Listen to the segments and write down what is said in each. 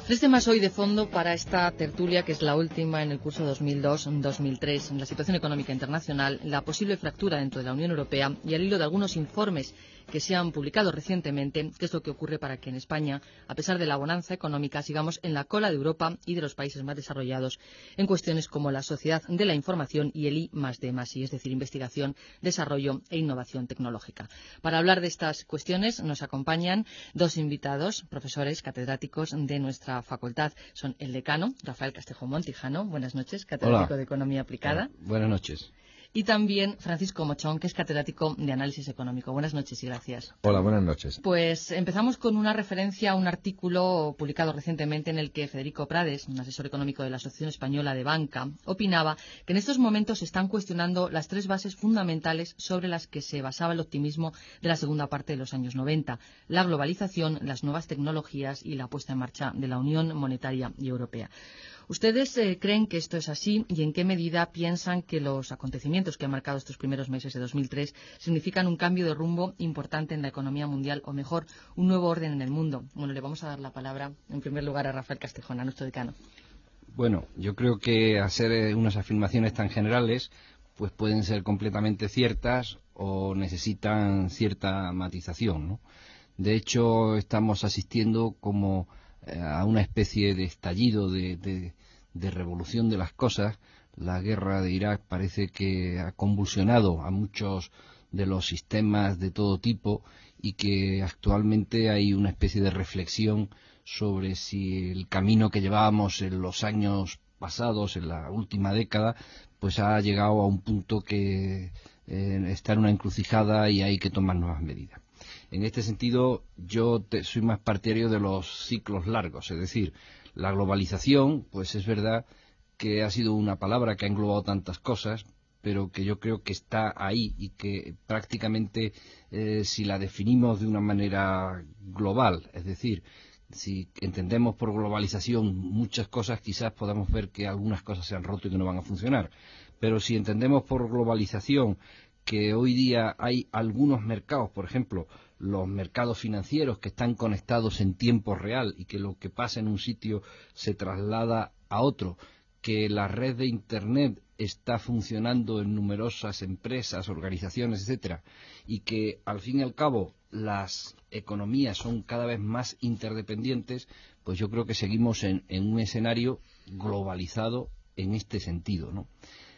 Tres temas hoy de fondo para esta tertulia, que es la última en el curso 2002-2003. La situación económica internacional, la posible fractura dentro de la Unión Europea y al hilo de algunos informes que se han publicado recientemente, qué es lo que ocurre para que en España, a pesar de la bonanza económica, sigamos en la cola de Europa y de los países más desarrollados en cuestiones como la sociedad de la información y el I+D+I, es decir, investigación, desarrollo e innovación tecnológica. Para hablar de estas cuestiones nos acompañan dos invitados, profesores catedráticos de nuestra facultad. Son el decano, Rafael Castejo Montijano. Buenas noches, catedrático Hola. de Economía Aplicada. Buenas noches. Y también Francisco Mochón, que es catedrático de Análisis Económico. Buenas noches y gracias. Hola, buenas noches. Pues empezamos con una referencia a un artículo publicado recientemente en el que Federico Prades, un asesor económico de la Asociación Española de Banca, opinaba que en estos momentos se están cuestionando las tres bases fundamentales sobre las que se basaba el optimismo de la segunda parte de los años 90, la globalización, las nuevas tecnologías y la puesta en marcha de la Unión Monetaria y Europea. ¿Ustedes creen que esto es así y en qué medida piensan que los acontecimientos que han marcado estos primeros meses de 2003 significan un cambio de rumbo importante en la economía mundial, o mejor, un nuevo orden en el mundo? Bueno, le vamos a dar la palabra en primer lugar a Rafael Castejón, a nuestro decano. Bueno, yo creo que hacer unas afirmaciones tan generales pues pueden ser completamente ciertas o necesitan cierta matización, ¿no? De hecho, estamos asistiendo como a una especie de estallido de revolución de las cosas. La guerra de Irak parece que ha convulsionado a muchos de los sistemas de todo tipo y que actualmente hay una especie de reflexión sobre si el camino que llevábamos en los años pasados, en la última década, pues ha llegado a un punto que está en una encrucijada y hay que tomar nuevas medidas. En este sentido, yo soy más partidario de los ciclos largos, es decir, la globalización, pues es verdad que ha sido una palabra que ha englobado tantas cosas, pero que yo creo que está ahí y que prácticamente si la definimos de una manera global, es decir, si entendemos por globalización muchas cosas, quizás podamos ver que algunas cosas se han roto y que no van a funcionar, pero si entendemos por globalización que hoy día hay algunos mercados, por ejemplo, los mercados financieros que están conectados en tiempo real y que lo que pasa en un sitio se traslada a otro, que la red de Internet está funcionando en numerosas empresas, organizaciones, etcétera, y que al fin y al cabo las economías son cada vez más interdependientes, pues yo creo que seguimos en un escenario globalizado en este sentido, ¿no?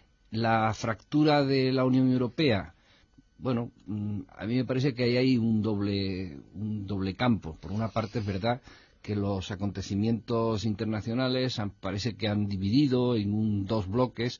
La fractura de la Unión Europea, bueno, a mí me parece que ahí hay un doble campo. Por una parte es verdad que los acontecimientos internacionales parece que han dividido en dos bloques,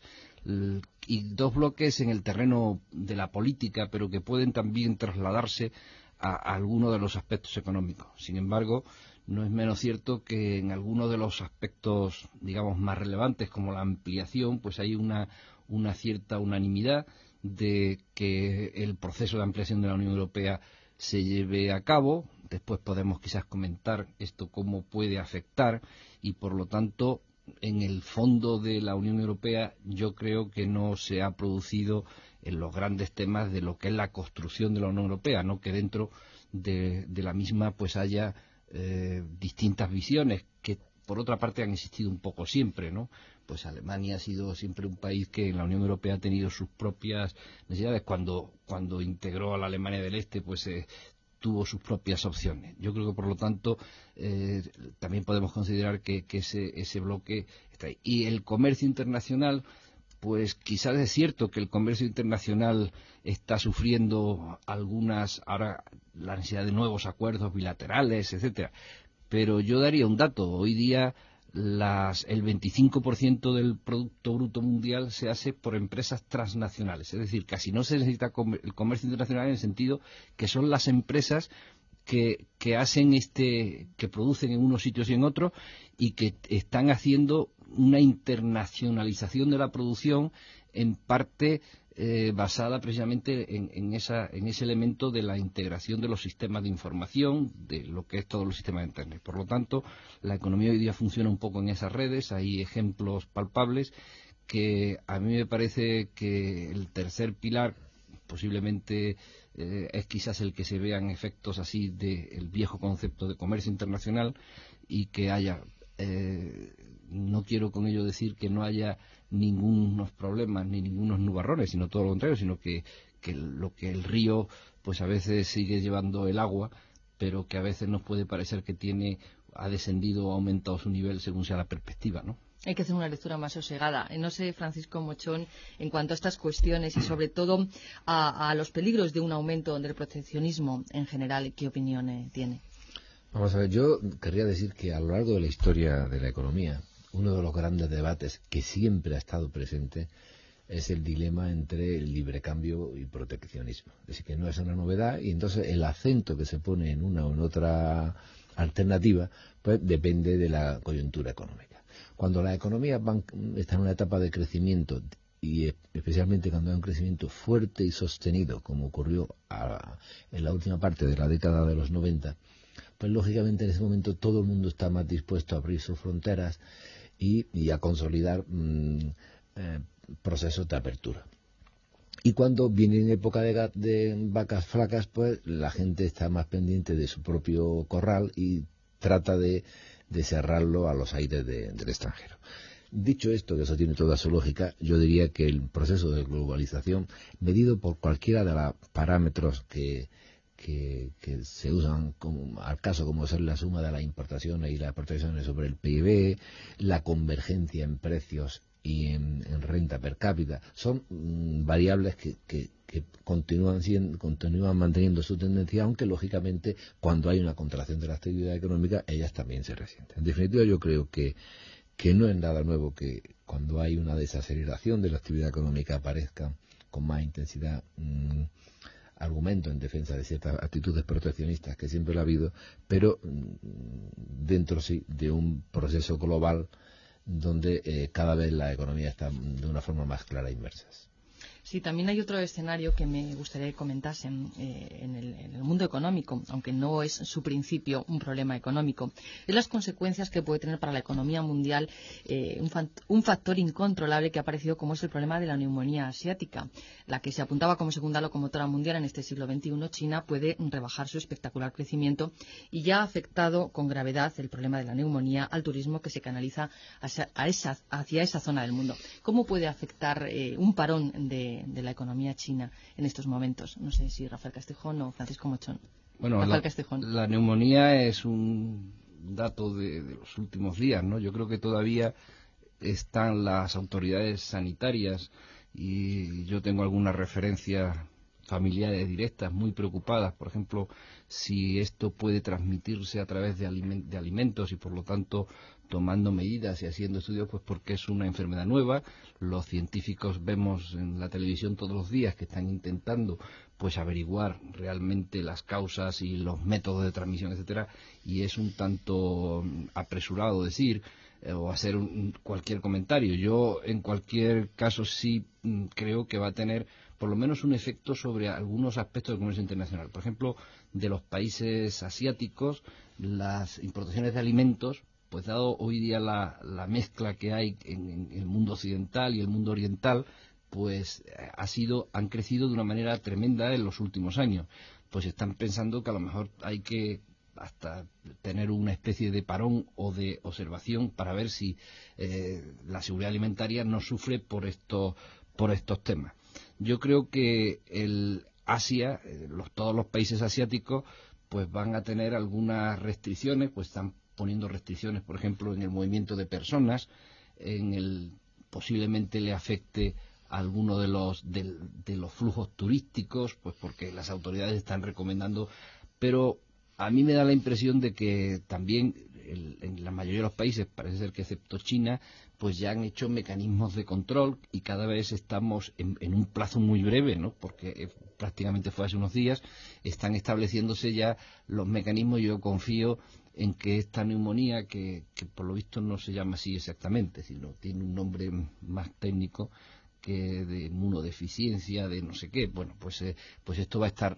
y dos bloques en el terreno de la política, pero que pueden también trasladarse a algunos de los aspectos económicos. Sin embargo, no es menos cierto que en algunos de los aspectos, digamos, más relevantes, como la ampliación, pues hay una cierta unanimidad de que el proceso de ampliación de la Unión Europea se lleve a cabo. Después podemos quizás comentar esto cómo puede afectar y, por lo tanto, en el fondo de la Unión Europea yo creo que no se ha producido en los grandes temas de lo que es la construcción de la Unión Europea, no que dentro de la misma pues haya distintas visiones que por otra parte han existido un poco siempre, ¿no? Pues Alemania ha sido siempre un país que en la Unión Europea ha tenido sus propias necesidades. Cuando integró a la Alemania del Este, pues tuvo sus propias opciones. Yo creo que, por lo tanto, también podemos considerar que ese bloque está ahí. Y el comercio internacional, pues quizás es cierto que el comercio internacional está sufriendo ahora la necesidad de nuevos acuerdos bilaterales, etcétera. Pero yo daría un dato. Hoy día el 25% del Producto Bruto Mundial se hace por empresas transnacionales. Es decir, casi no se necesita el comercio internacional en el sentido que son las empresas que hacen que producen en unos sitios y en otros y que están haciendo una internacionalización de la producción en parte basada precisamente en ese elemento de la integración de los sistemas de información, de lo que es todos los sistemas de Internet. Por lo tanto, la economía hoy día funciona un poco en esas redes, hay ejemplos palpables que a mí me parece que el tercer pilar posiblemente es quizás el que se vean efectos así del viejo concepto de comercio internacional y que haya no quiero con ello decir que no haya ningunos problemas ni ningunos nubarrones, sino todo lo contrario, sino que el río pues a veces sigue llevando el agua, pero que a veces nos puede parecer que ha descendido o ha aumentado su nivel según sea la perspectiva, ¿no? Hay que hacer una lectura más sosegada. No sé, Francisco Mochón, en cuanto a estas cuestiones y sobre todo a los peligros de un aumento del proteccionismo en general, ¿qué opinión tiene? Vamos a ver, yo querría decir que a lo largo de la historia de la economía, uno de los grandes debates que siempre ha estado presente es el dilema entre el libre cambio y proteccionismo. Es decir, que no es una novedad y entonces el acento que se pone en una o en otra alternativa pues depende de la coyuntura económica. Cuando la economía está en una etapa de crecimiento y especialmente cuando hay un crecimiento fuerte y sostenido, como ocurrió en la última parte de la década de los 90, pues lógicamente en ese momento todo el mundo está más dispuesto a abrir sus fronteras y a consolidar procesos de apertura. Y cuando viene en época de vacas flacas, pues la gente está más pendiente de su propio corral y trata de cerrarlo a los aires del extranjero. Dicho esto, que eso tiene toda su lógica, yo diría que el proceso de globalización, medido por cualquiera de los parámetros que se usan al caso, como ser la suma de las importaciones y las exportaciones sobre el PIB, la convergencia en precios y en renta per cápita, son variables que continúan manteniendo su tendencia, aunque lógicamente cuando hay una contracción de la actividad económica ellas también se resienten. En definitiva, yo creo que no es nada nuevo que cuando hay una desaceleración de la actividad económica aparezcan con más intensidad argumentos en defensa de ciertas actitudes proteccionistas, que siempre lo ha habido, pero dentro sí de un proceso global donde cada vez la economía está de una forma más clara inmersas. Sí, también hay otro escenario que me gustaría que comentasen en el mundo económico, aunque no es su principio un problema económico. Es las consecuencias que puede tener para la economía mundial un factor incontrolable que ha aparecido, como es el problema de la neumonía asiática, la que se apuntaba como segunda locomotora mundial en este siglo XXI. China puede rebajar su espectacular crecimiento y ya ha afectado con gravedad el problema de la neumonía al turismo que se canaliza hacia esa zona del mundo. ¿Cómo puede afectar un parón de la economía china en estos momentos? No sé si Rafael Castejón o Francisco Mochón. Bueno, Rafael Castejón. La neumonía es un dato de los últimos días, ¿no? Yo creo que todavía están las autoridades sanitarias, y yo tengo algunas referencias familiares directas muy preocupadas, por ejemplo, si esto puede transmitirse a través de alimentos y por lo tanto tomando medidas y haciendo estudios, pues porque es una enfermedad nueva. Los científicos vemos en la televisión todos los días que están intentando pues averiguar realmente las causas y los métodos de transmisión, etcétera, y es un tanto apresurado decir o hacer cualquier comentario. Yo en cualquier caso sí creo que va a tener por lo menos un efecto sobre algunos aspectos del comercio internacional. Por ejemplo, de los países asiáticos, las importaciones de alimentos, pues dado hoy día la mezcla que hay en el mundo occidental y el mundo oriental, pues han crecido de una manera tremenda en los últimos años. Pues están pensando que a lo mejor hay que hasta tener una especie de parón o de observación para ver si la seguridad alimentaria no sufre por estos temas. Yo creo que Asia, todos los países asiáticos, pues van a tener algunas restricciones, pues están poniendo restricciones, por ejemplo, en el movimiento de personas, posiblemente le afecte a alguno de los flujos turísticos, pues porque las autoridades están recomendando, pero a mí me da la impresión de que también en la mayoría de los países, parece ser que excepto China, pues ya han hecho mecanismos de control y cada vez estamos en un plazo muy breve, ¿no? Porque prácticamente fue hace unos días, están estableciéndose ya los mecanismos. Yo confío en que esta neumonía, que por lo visto no se llama así exactamente, sino tiene un nombre más técnico, que de inmunodeficiencia, de no sé qué, bueno, pues esto va a estar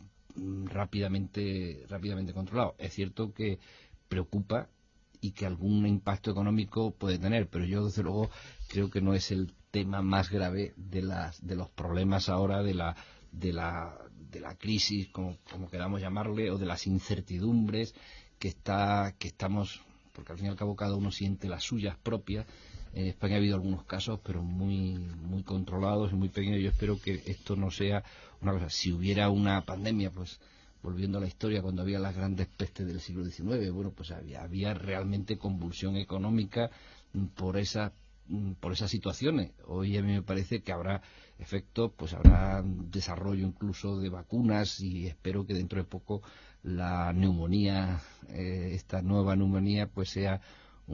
rápidamente controlado. Es cierto que preocupa y que algún impacto económico puede tener, pero yo desde luego creo que no es el tema más grave de los problemas ahora de la crisis, como queramos llamarle, o de las incertidumbres que estamos porque al fin y al cabo cada uno siente las suyas propias. En España ha habido algunos casos, pero muy controlados y muy pequeños. Yo espero que esto no sea una cosa. Si hubiera una pandemia, pues volviendo a la historia, cuando había las grandes pestes del siglo XIX, bueno, pues había realmente convulsión económica por esas situaciones. Hoy a mí me parece que habrá efectos, pues habrá desarrollo incluso de vacunas, y espero que dentro de poco la neumonía, esta nueva neumonía, pues sea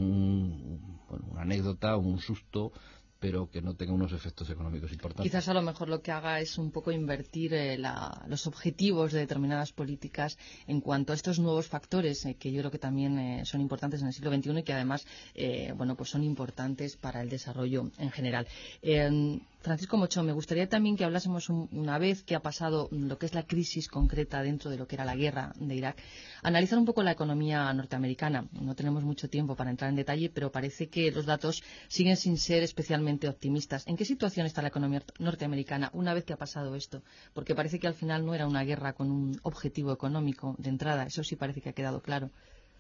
una anécdota o un susto, pero que no tenga unos efectos económicos importantes. Quizás a lo mejor lo que haga es un poco invertir los objetivos de determinadas políticas en cuanto a estos nuevos factores que yo creo que también son importantes en el siglo XXI y que además pues son importantes para el desarrollo en general. Francisco Mochón, me gustaría también que hablásemos una vez que ha pasado lo que es la crisis concreta dentro de lo que era la guerra de Irak, analizar un poco la economía norteamericana. No tenemos mucho tiempo para entrar en detalle, pero parece que los datos siguen sin ser especialmente optimistas. ¿En qué situación está la economía norteamericana una vez que ha pasado esto? Porque parece que al final no era una guerra con un objetivo económico de entrada. Eso sí parece que ha quedado claro.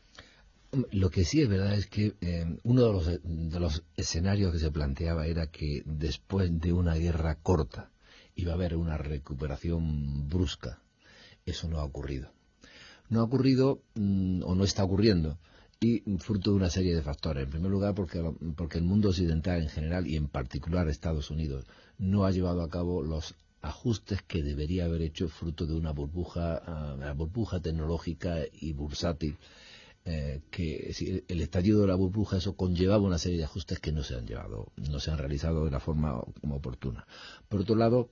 Lo que sí es verdad es que uno de los escenarios que se planteaba era que después de una guerra corta iba a haber una recuperación brusca. Eso no ha ocurrido. No ha ocurrido o no está ocurriendo, y fruto de una serie de factores. En primer lugar, porque el mundo occidental en general y en particular Estados Unidos no ha llevado a cabo los ajustes que debería haber hecho fruto de una burbuja tecnológica y bursátil. Que si el estallido de la burbuja, eso conllevaba una serie de ajustes que no se han realizado de la forma como oportuna. Por otro lado,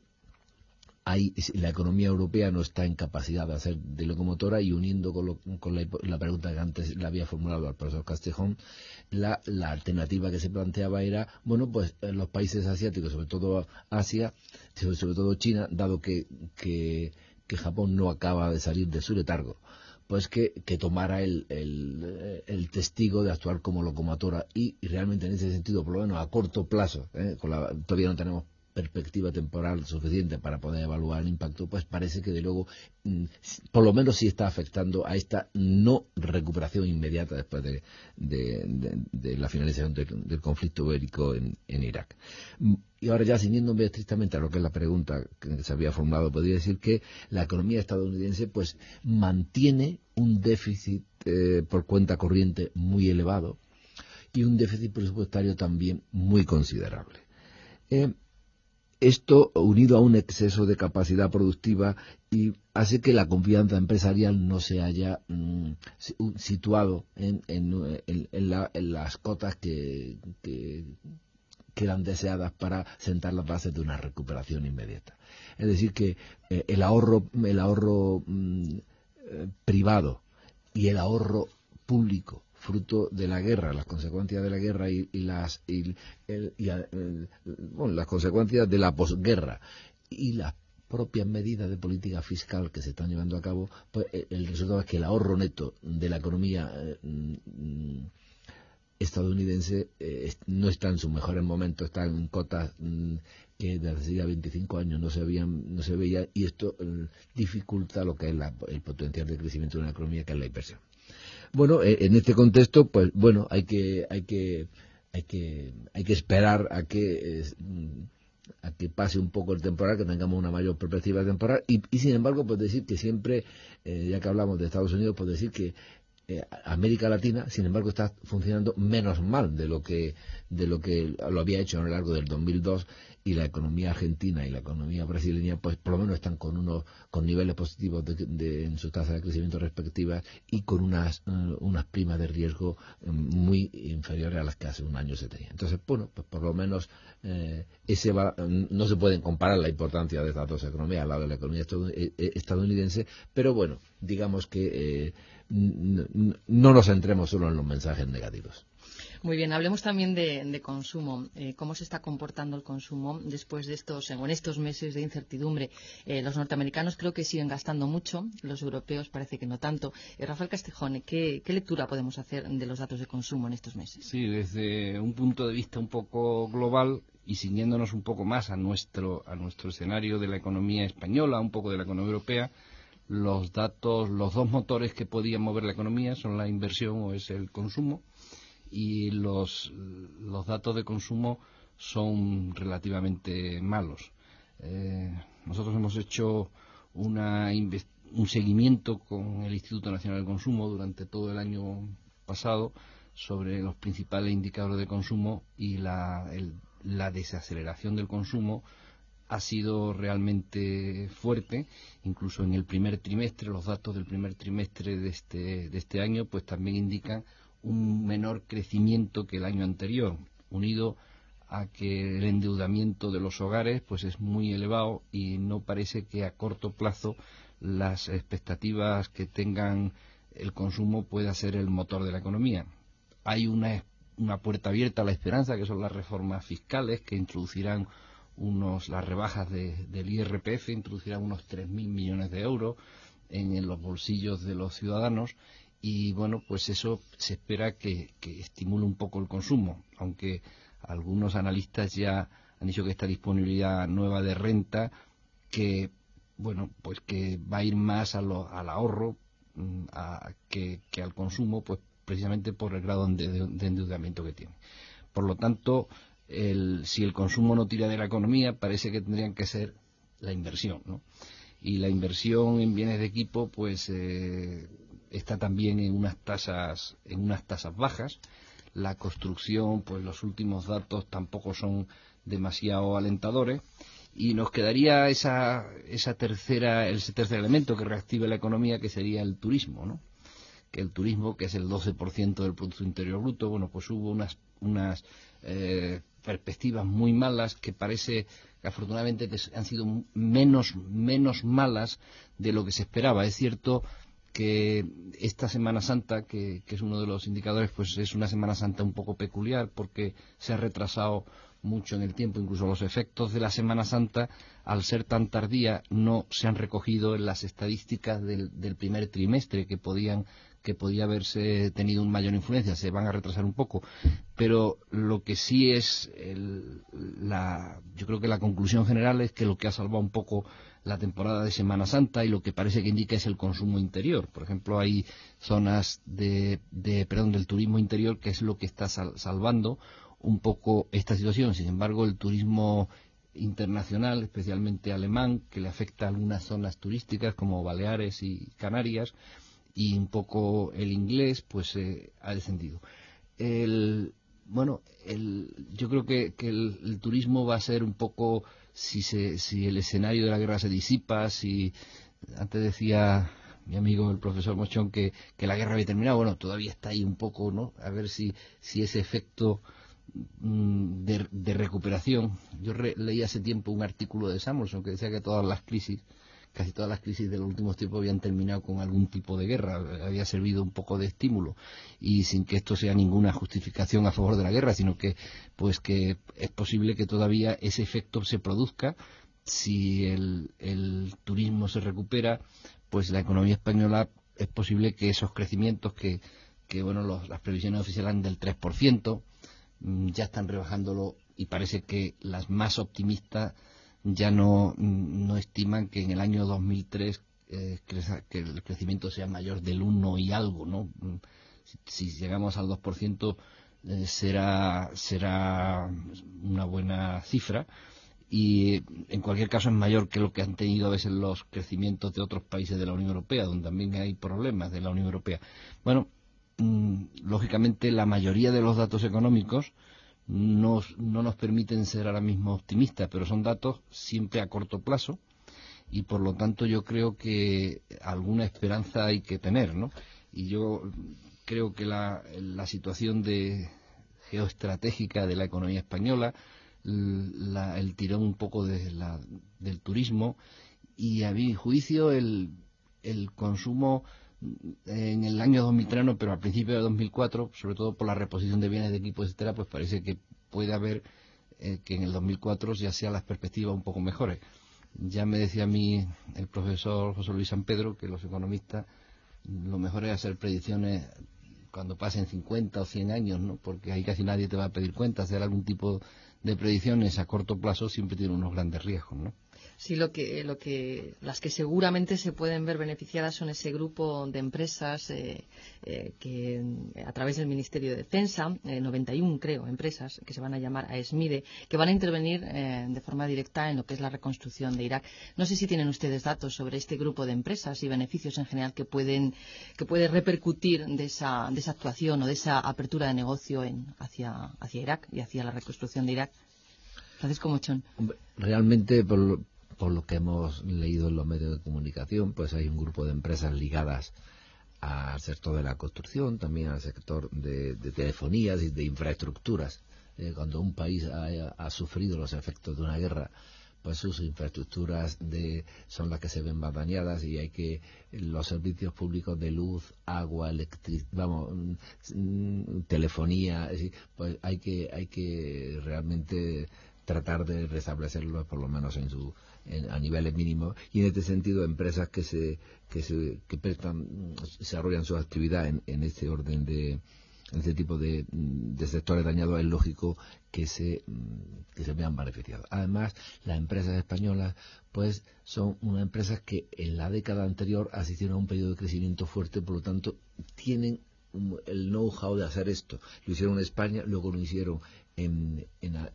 la economía europea no está en capacidad de hacer de locomotora, y uniendo con la pregunta que antes le había formulado al profesor Castejón, la alternativa que se planteaba era, bueno, pues los países asiáticos, sobre todo Asia, sobre todo China, dado que Japón no acaba de salir de su letargo, pues que tomara el testigo de actuar como locomotora, y realmente en ese sentido, por lo menos a corto plazo, todavía no tenemos perspectiva temporal suficiente para poder evaluar el impacto, pues parece que de luego por lo menos sí está afectando a esta no recuperación inmediata después de la finalización del conflicto bélico en Irak. Y ahora, ya ciñéndome estrictamente a lo que es la pregunta que se había formulado, podría decir que la economía estadounidense pues mantiene un déficit por cuenta corriente muy elevado y un déficit presupuestario también muy considerable. Esto, unido a un exceso de capacidad productiva, y hace que la confianza empresarial no se haya situado en las cotas que eran deseadas para sentar las bases de una recuperación inmediata. Es decir, que el ahorro privado y el ahorro público, fruto de la guerra, las consecuencias de la guerra y las consecuencias de la posguerra y las propias medidas de política fiscal que se están llevando a cabo, pues el resultado es que el ahorro neto de la economía estadounidense no está en sus mejores momentos, está en cotas que desde hace ya 25 años no se veían, y esto dificulta lo que es el potencial de crecimiento de una economía, que es la inversión. Bueno, en este contexto, pues bueno, hay que esperar a que pase un poco el temporal, que tengamos una mayor perspectiva temporal, y sin embargo, pues decir que siempre, ya que hablamos de Estados Unidos, pues decir que América Latina, sin embargo, está funcionando menos mal de lo que lo había hecho a lo largo del 2002, y la economía argentina y la economía brasileña, pues por lo menos están con niveles positivos en sus tasas de crecimiento respectivas, y con unas primas de riesgo muy inferiores a las que hace un año se tenían. Entonces, bueno, pues por lo menos no se pueden comparar la importancia de estas dos economías al lado de la economía estadounidense, pero bueno, digamos que no nos centremos solo en los mensajes negativos. Muy bien, hablemos también de consumo. ¿Cómo se está comportando el consumo después de en estos meses de incertidumbre? Los norteamericanos creo que siguen gastando mucho, los europeos parece que no tanto. Rafael Castejón, ¿qué lectura podemos hacer de los datos de consumo en estos meses? Sí, desde un punto de vista un poco global, y ciñéndonos un poco más a nuestro escenario de la economía española, un poco de la economía europea, los datos, los dos motores que podían mover la economía son la inversión o es el consumo, y los datos de consumo son relativamente malos. Nosotros hemos hecho un seguimiento con el Instituto Nacional del Consumo durante todo el año pasado sobre los principales indicadores de consumo, y la desaceleración del consumo ha sido realmente fuerte. Incluso en el primer trimestre, los datos del primer trimestre de este año pues también indican un menor crecimiento que el año anterior, unido a que el endeudamiento de los hogares pues es muy elevado, y no parece que a corto plazo las expectativas que tengan el consumo pueda ser el motor de la economía. Hay una puerta abierta a la esperanza, que son las reformas fiscales que introducirán las rebajas del IRPF, introducirán unos 3.000 millones de euros en los bolsillos de los ciudadanos, y bueno, pues eso se espera que estimule un poco el consumo, aunque algunos analistas ya han dicho que esta disponibilidad nueva de renta, que bueno, pues que va a ir más al ahorro que al consumo, pues precisamente por el grado de endeudamiento que tiene. Por lo tanto, si el consumo no tira de la economía, parece que tendrían que ser la inversión, ¿no? Y la inversión en bienes de equipo pues está también en unas tasas bajas. La construcción, pues los últimos datos tampoco son demasiado alentadores, y nos quedaría ese tercer elemento que reactive la economía, que sería el turismo, ¿no? Que el turismo, que es el 12% del Producto Interior Bruto, bueno, pues hubo unas perspectivas muy malas, que parece que afortunadamente que han sido menos malas de lo que se esperaba. Es cierto que esta Semana Santa, que es uno de los indicadores, pues es una Semana Santa un poco peculiar, porque se ha retrasado mucho en el tiempo. Incluso los efectos de la Semana Santa, al ser tan tardía, no se han recogido en las estadísticas del primer trimestre, que podía haberse tenido una mayor influencia. Se van a retrasar un poco, pero lo que sí es yo creo que la conclusión general es que lo que ha salvado un poco la temporada de Semana Santa, y lo que parece que indica, es el consumo interior. Por ejemplo, hay zonas del turismo interior, que es lo que está salvando un poco esta situación. Sin embargo, el turismo internacional, especialmente alemán, que le afecta a algunas zonas turísticas como Baleares y Canarias, y un poco el inglés, pues ha descendido. Yo creo que el turismo va a ser un poco, si el escenario de la guerra se disipa, antes decía mi amigo el profesor Mochón que la guerra había terminado. Bueno, todavía está ahí un poco, ¿no? A ver si ese efecto de recuperación. Yo leí hace tiempo un artículo de Samuelson que decía que casi todas las crisis de los últimos tiempos habían terminado con algún tipo de guerra, había servido un poco de estímulo, y sin que esto sea ninguna justificación a favor de la guerra, sino que es posible que todavía ese efecto se produzca. Si el turismo se recupera, pues la economía española, es posible que esos crecimientos que las previsiones oficiales eran del 3%, ya están rebajándolo, y parece que las más optimistas ya no estiman que en el año 2003 que el crecimiento sea mayor del 1 y algo, ¿no? Si llegamos al 2%, será una buena cifra, y en cualquier caso es mayor que lo que han tenido a veces los crecimientos de otros países de la Unión Europea, donde también hay problemas de la Unión Europea. Bueno, lógicamente la mayoría de los datos económicos no nos permiten ser ahora mismo optimistas, pero son datos siempre a corto plazo, y por lo tanto yo creo que alguna esperanza hay que tener, ¿no? Y yo creo que la situación geoestratégica de la economía española, el tirón un poco del turismo, y a mi juicio el consumo en el año 2003 no, pero al principio de 2004, sobre todo por la reposición de bienes de equipo, etcétera, pues parece que puede haber que en el 2004 ya sean las perspectivas un poco mejores. Ya me decía a mí el profesor José Luis San Pedro que los economistas lo mejor es hacer predicciones cuando pasen 50 o 100 años, ¿no? Porque ahí casi nadie te va a pedir cuenta. Hacer algún tipo de predicciones a corto plazo siempre tiene unos grandes riesgos, ¿no? Sí, las que seguramente se pueden ver beneficiadas son ese grupo de empresas que a través del Ministerio de Defensa, 91 creo, empresas que se van a llamar AESMIDE, que van a intervenir de forma directa en lo que es la reconstrucción de Irak. No sé si tienen ustedes datos sobre este grupo de empresas y beneficios en general que puede repercutir de esa actuación o de esa apertura de negocio hacia Irak y hacia la reconstrucción de Irak. Francisco Mochón. Realmente, por lo que hemos leído en los medios de comunicación, pues hay un grupo de empresas ligadas al sector de la construcción, también al sector de telefonías y de infraestructuras. Cuando un país ha sufrido los efectos de una guerra, pues sus infraestructuras son las que se ven más dañadas, y los servicios públicos de luz, agua, telefonía, pues hay que realmente tratar de restablecerlos por lo menos a niveles mínimos, y en este sentido empresas que desarrollan su actividad en este orden en este tipo de sectores dañados, es lógico que se vean beneficiados. Además, las empresas españolas pues son unas empresas que en la década anterior asistieron a un periodo de crecimiento fuerte, por lo tanto tienen el know-how de hacer esto. Lo hicieron en España, luego lo hicieron en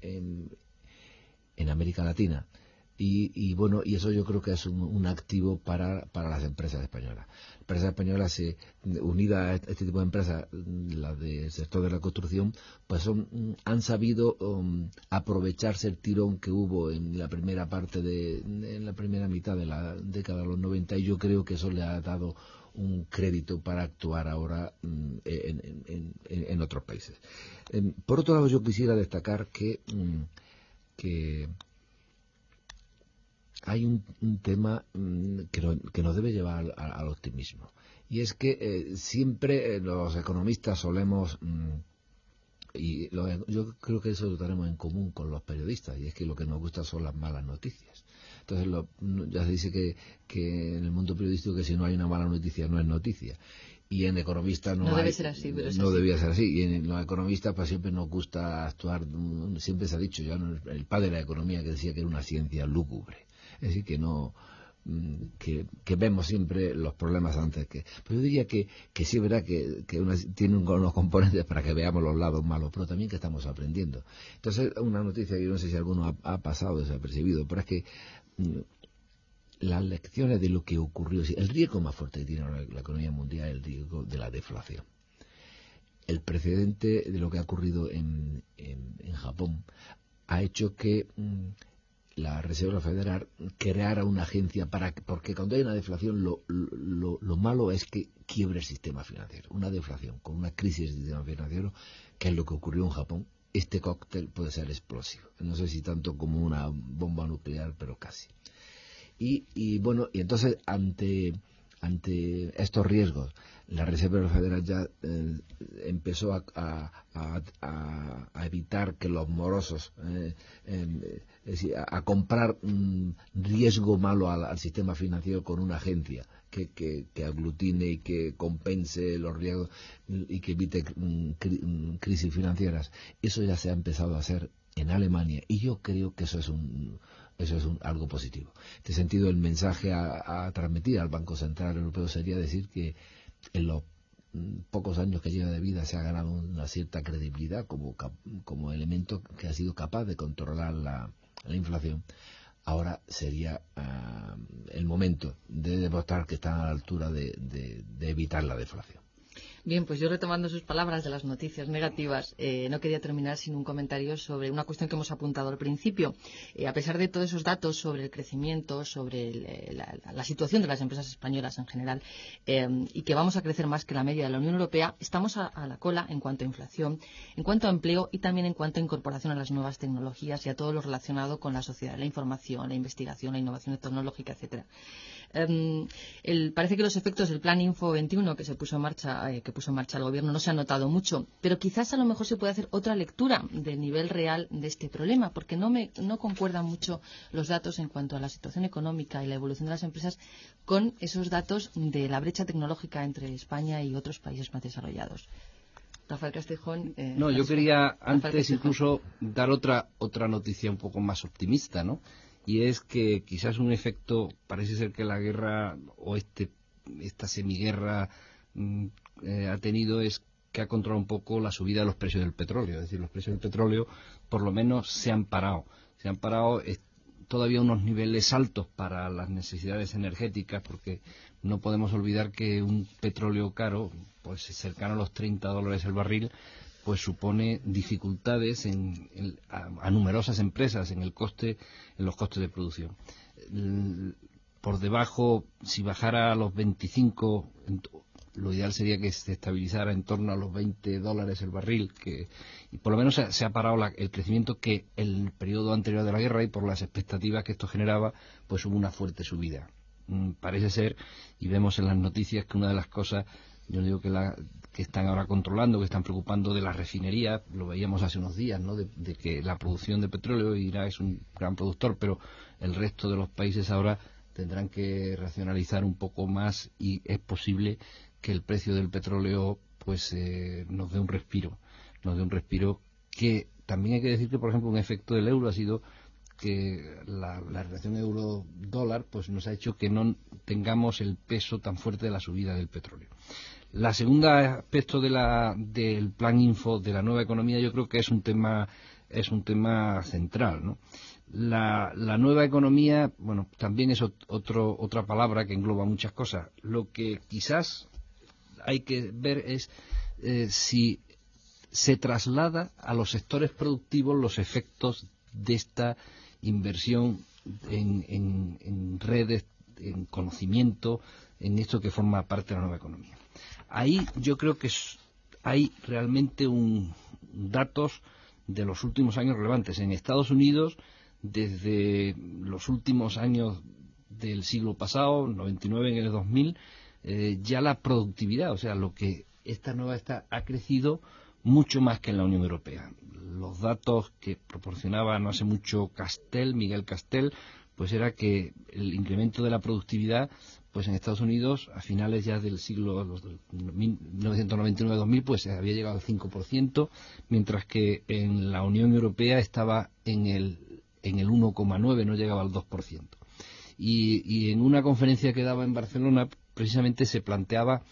América Latina, y eso yo creo que es un activo para las empresas españolas. Las empresas españolas, unidas a este tipo de empresas, las del sector de la construcción, pues han sabido aprovecharse el tirón que hubo en la primera mitad de la década de los 90, y yo creo que eso le ha dado un crédito para actuar ahora en otros países. Por otro lado, yo quisiera destacar que hay un tema que nos debe llevar al optimismo, y es que siempre los economistas solemos, yo creo que eso lo tenemos en común con los periodistas, y es que lo que nos gusta son las malas noticias. Entonces ya se dice que en el mundo periodístico, que si no hay una mala noticia no es noticia, y en economistas no debe ser así, pero no debía ser así, y en los economistas pues siempre nos gusta actuar, siempre se ha dicho, ya el padre de la economía, que decía que era una ciencia lúgubre, es decir, que vemos siempre los problemas antes que... Pero yo diría que sí es verdad que tiene unos componentes para que veamos los lados malos, pero también que estamos aprendiendo. Entonces, una noticia que yo no sé si alguno ha pasado desapercibido, pero es que las lecciones de lo que ocurrió, el riesgo más fuerte que tiene la economía mundial es el riesgo de la deflación. El precedente de lo que ha ocurrido en Japón ha hecho que la Reserva Federal creara una agencia porque cuando hay una deflación lo malo es que quiebre el sistema financiero. Una deflación con una crisis del sistema financiero, que es lo que ocurrió en Japón, este cóctel puede ser explosivo. No sé si tanto como una bomba nuclear, pero casi. Y entonces ante estos riesgos, la Reserva Federal ya empezó a evitar que los morosos, es decir, a comprar riesgo malo al sistema financiero con una agencia que aglutine y que compense los riesgos y que evite crisis financieras. Eso ya se ha empezado a hacer en Alemania, y yo creo que eso es algo positivo. En este sentido, el mensaje a transmitir al Banco Central Europeo sería decir que en los pocos años que lleva de vida se ha ganado una cierta credibilidad como elemento que ha sido capaz de controlar la inflación. Ahora sería el momento de demostrar que están a la altura de evitar la deflación. Bien, pues yo, retomando sus palabras de las noticias negativas, no quería terminar sin un comentario sobre una cuestión que hemos apuntado al principio. A pesar de todos esos datos sobre el crecimiento, sobre la situación de las empresas españolas en general, y que vamos a crecer más que la media de la Unión Europea, estamos a la cola en cuanto a inflación, en cuanto a empleo y también en cuanto a incorporación a las nuevas tecnologías y a todo lo relacionado con la sociedad, la información, la investigación, la innovación tecnológica, etcétera. Parece que los efectos del Plan Info 21 que puso en marcha el gobierno no se han notado mucho, pero quizás a lo mejor se puede hacer otra lectura del nivel real de este problema, porque no concuerdan mucho los datos en cuanto a la situación económica y la evolución de las empresas con esos datos de la brecha tecnológica entre España y otros países más desarrollados. Rafael Castejón. Yo quería antes incluso dar otra noticia un poco más optimista, ¿no? y es que quizás un efecto, parece ser que la guerra o esta semiguerra ha tenido, es que ha controlado un poco la subida de los precios del petróleo. Es decir, los precios del petróleo por lo menos se han parado. Se han parado todavía unos niveles altos para las necesidades energéticas, porque no podemos olvidar que un petróleo caro, pues cercano a los $30 el barril, pues supone dificultades a numerosas empresas en los costes de producción. Por debajo, si bajara a los 25, lo ideal sería que se estabilizara en torno a los $20 el barril, y por lo menos se ha parado el crecimiento que en el periodo anterior de la guerra, y por las expectativas que esto generaba, pues hubo una fuerte subida. Parece ser, y vemos en las noticias, que una de las cosas, yo digo que están ahora controlando, que están preocupando de las refinerías, lo veíamos hace unos días, ¿no? De que la producción de petróleo, Irak es un gran productor, pero el resto de los países ahora tendrán que racionalizar un poco más, y es posible que el precio del petróleo pues nos dé un respiro, que también hay que decir que, por ejemplo, un efecto del euro ha sido que la relación euro-dólar pues nos ha hecho que no tengamos el peso tan fuerte de la subida del petróleo. La segunda aspecto del plan Info de la nueva economía, yo creo que es un tema central, ¿no? La nueva economía, bueno, también es otra palabra que engloba muchas cosas. Lo que quizás hay que ver es si se traslada a los sectores productivos los efectos de esta inversión en redes, en conocimiento, en esto que forma parte de la nueva economía. Ahí yo creo que hay realmente datos de los últimos años relevantes. En Estados Unidos, desde los últimos años del siglo pasado, 99 en el 2000, ya la productividad, o sea, lo que esta nueva ha crecido mucho más que en la Unión Europea. Los datos que proporcionaba no hace mucho Miguel Castel, pues era que el incremento de la productividad, pues en Estados Unidos, a finales ya del siglo 1999-2000, pues había llegado al 5%, mientras que en la Unión Europea estaba en el 1,9%, no llegaba al 2%. Y en una conferencia que daba en Barcelona, precisamente se planteaba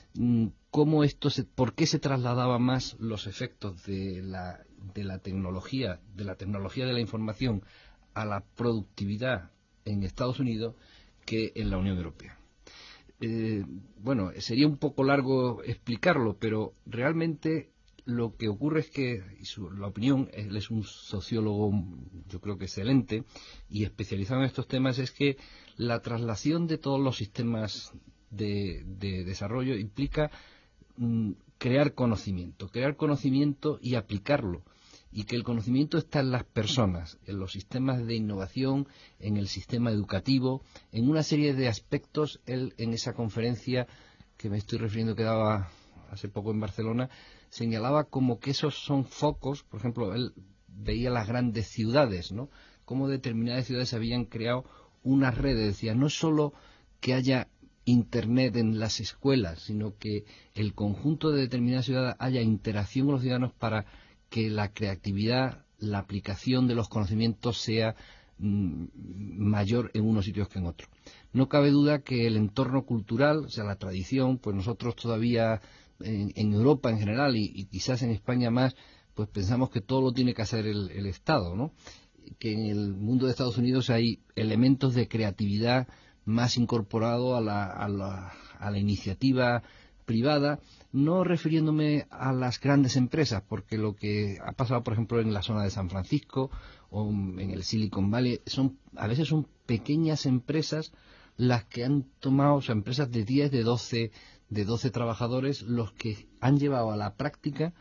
por qué se trasladaba más los efectos de la tecnología de la información a la productividad en Estados Unidos que en la Unión Europea. Bueno, sería un poco largo explicarlo, pero realmente lo que ocurre es que, la opinión, él es un sociólogo, yo creo que excelente, y especializado en estos temas, es que la traslación de todos los sistemas de desarrollo implica crear conocimiento y aplicarlo, y que el conocimiento está en las personas, en los sistemas de innovación, en el sistema educativo, en una serie de aspectos. Él, en esa conferencia que me estoy refiriendo, que daba hace poco en Barcelona, señalaba como que esos son focos. Por ejemplo, él veía las grandes ciudades, ¿no?, cómo determinadas ciudades habían creado una red. Decía, no solo que haya Internet en las escuelas, sino que el conjunto de determinadas ciudades haya interacción con los ciudadanos para que la creatividad, la aplicación de los conocimientos sea mayor en unos sitios que en otros. No cabe duda que el entorno cultural, o sea, la tradición, pues nosotros todavía en Europa en general y quizás en España más, pues pensamos que todo lo tiene que hacer el Estado, ¿no? Que en el mundo de Estados Unidos hay elementos de creatividad más incorporado a la iniciativa privada, no refiriéndome a las grandes empresas, porque lo que ha pasado, por ejemplo, en la zona de San Francisco o en el Silicon Valley, a veces son pequeñas empresas las que han tomado, o sea, empresas de 10, de 12 trabajadores, los que han llevado a la práctica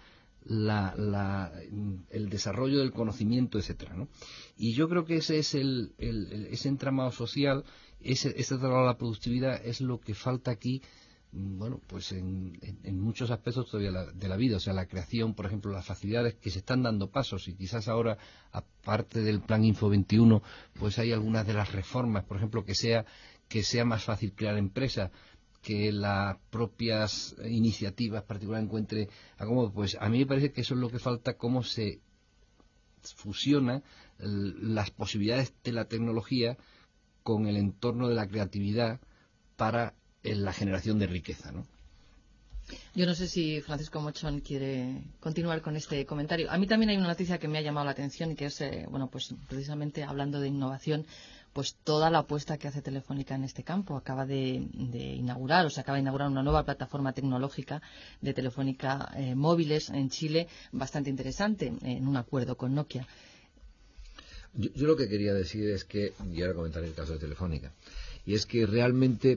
el desarrollo del conocimiento, etcétera, ¿no? Y yo creo que ese es ese entramado social, ese entramado a la productividad es lo que falta aquí, bueno, pues en muchos aspectos todavía de la vida. O sea, la creación, por ejemplo, las facilidades que se están dando pasos, y quizás ahora, aparte del plan Info 21, pues hay algunas de las reformas, por ejemplo, que sea más fácil crear empresas, que las propias iniciativas particulares encuentre acomodo. Pues a mí me parece que eso es lo que falta, cómo se fusiona las posibilidades de la tecnología con el entorno de la creatividad para la generación de riqueza, ¿no? Yo no sé si Francisco Mochón quiere continuar con este comentario. A mí también hay una noticia que me ha llamado la atención y que es, pues precisamente hablando de innovación, pues toda la apuesta que hace Telefónica en este campo. Acaba de inaugurar una nueva plataforma tecnológica de Telefónica móviles en Chile, bastante interesante, en un acuerdo con Nokia. Yo lo que quería decir es que, y ahora comentaré el caso de Telefónica, y es que realmente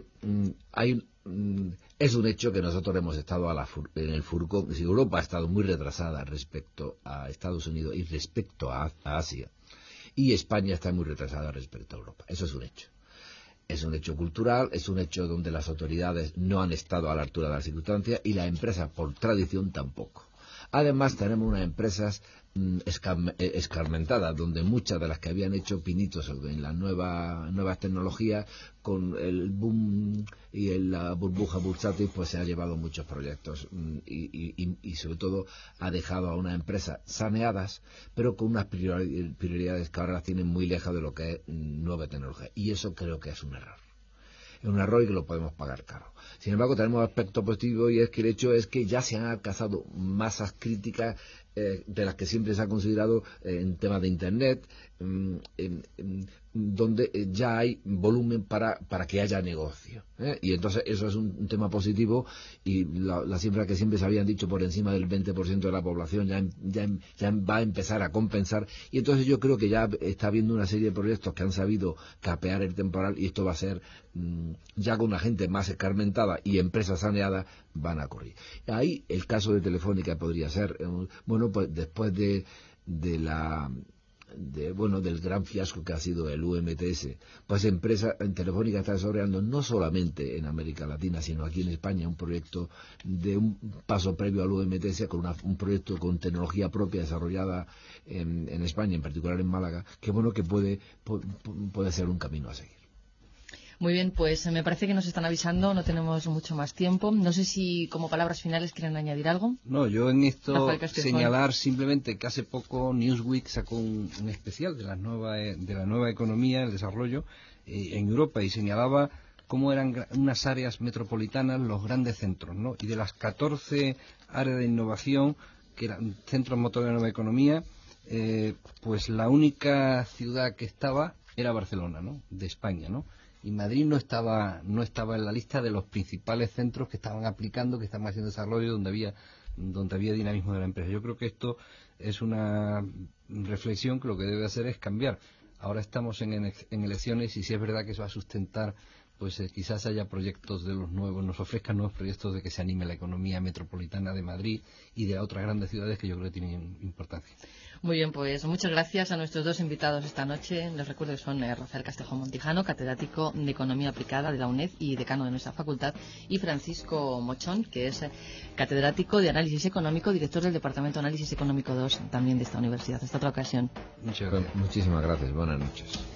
es un hecho que nosotros hemos estado en el furgón. Si Europa ha estado muy retrasada respecto a Estados Unidos y respecto a Asia, y España está muy retrasada respecto a Europa. Eso es un hecho. Es un hecho cultural, es un hecho donde las autoridades no han estado a la altura de las circunstancias y las empresas, por tradición, tampoco. Además, tenemos unas empresas escarmentadas, donde muchas de las que habían hecho pinitos en las nuevas tecnologías, con el boom y la burbuja bursátil, pues se ha llevado muchos proyectos y sobre todo ha dejado a unas empresas saneadas, pero con unas prioridades que ahora las tienen muy lejos de lo que es nueva tecnología. Y eso creo que es un error. Es un error y que lo podemos pagar caro. Sin embargo, tenemos un aspecto positivo, y es que el hecho es que ya se han alcanzado masas críticas de las que siempre se ha considerado en temas de Internet, donde ya hay volumen para que haya negocio, y entonces eso es un tema positivo, y la cifra que siempre se habían dicho por encima del 20% de la población ya va a empezar a compensar, y entonces yo creo que ya está habiendo una serie de proyectos que han sabido capear el temporal, y esto va a ser ya con una gente más escarmentada y empresas saneadas van a ocurrir. Ahí el caso de Telefónica podría ser, pues después del gran fiasco que ha sido el UMTS, pues Telefónica está desarrollando no solamente en América Latina, sino aquí en España un proyecto de un paso previo al UMTS, con un proyecto con tecnología propia desarrollada en España, en particular en Málaga, que puede ser un camino a seguir. Muy bien, pues me parece que nos están avisando, no tenemos mucho más tiempo. No sé si como palabras finales quieren añadir algo. No, yo en esto señalar simplemente que hace poco Newsweek sacó un especial de la nueva economía, el desarrollo en Europa, y señalaba cómo eran unas áreas metropolitanas los grandes centros, ¿no? Y de las 14 áreas de innovación que eran centros motores de la nueva economía, pues la única ciudad que estaba era Barcelona, ¿no? De España, ¿no? Y Madrid no estaba en la lista de los principales centros que estaban aplicando, que estaban haciendo desarrollo, donde había dinamismo de la empresa. Yo creo que esto es una reflexión que lo que debe hacer es cambiar. Ahora estamos en elecciones, y si es verdad que eso va a sustentar, pues quizás haya proyectos de los nuevos, nos ofrezcan nuevos proyectos de que se anime la economía metropolitana de Madrid y de otras grandes ciudades que yo creo que tienen importancia. Muy bien, pues muchas gracias a nuestros dos invitados esta noche. Les recuerdo que son Rafael Castejón Montijano, catedrático de Economía Aplicada de la UNED y decano de nuestra facultad, y Francisco Mochón, que es catedrático de Análisis Económico, director del Departamento de Análisis Económico 2 también de esta universidad. Hasta otra ocasión. Muchísimas gracias. Buenas noches.